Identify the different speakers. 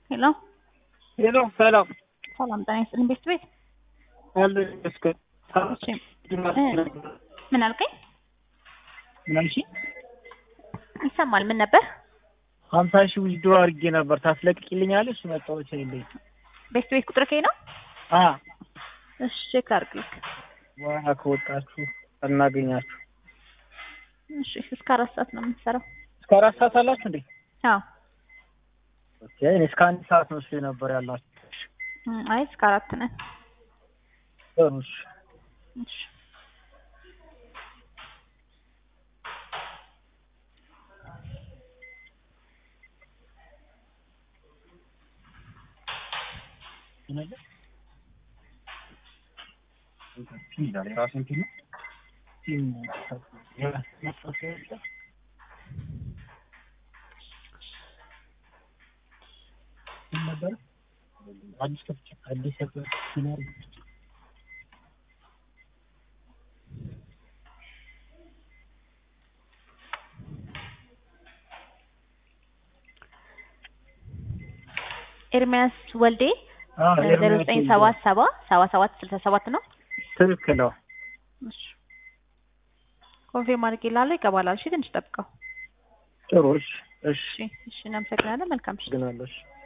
Speaker 1: ሄሎ
Speaker 2: ሄሎ ሰላም
Speaker 1: ሰላም ጤና ይስጥልኝ ቤት ቤት
Speaker 2: አለ እስከ
Speaker 1: እሺ ምን አልከኝ?
Speaker 2: ምንሽ
Speaker 1: ይሰማል። ምን ነበር?
Speaker 2: 50,000 ዊዝድሮ አድርጌ ነበር ታስለቅቂልኛለሽ? መጣሁት ይልኝ
Speaker 1: ቤት ቤት ቁጥር ከይ ነው? እሺ ቼክ አድርግልኝ።
Speaker 2: ዋና ከወጣችሁ እናገኛችሁ።
Speaker 1: እሺ እስከ 4 ሰዓት ነው የምንሰራው።
Speaker 2: እስከ 4 ሰዓት አላችሁ እንዴ?
Speaker 1: አዎ
Speaker 2: ኦኬ እስከ 1 ሰዓት ነው ነበር ያላችሁ።
Speaker 1: አይ እስከ 4 ነን።
Speaker 2: እሺ
Speaker 1: እሺ
Speaker 2: ነገር ይላል ራስን ኪሎ ነበር አዲስ ሲኖር
Speaker 1: ኤርሚያስ ወልዴ 09777767 ነው።
Speaker 2: ትክክል ነው።
Speaker 1: እሺ ኮንፊርም አድርጌልሃለሁ። ይገባላል። እሺ ትንሽ ጠብቀው።
Speaker 2: ጥሩ እሺ
Speaker 1: እሺ እናመሰግናለን። መልካም እሺ
Speaker 2: ግናለሽ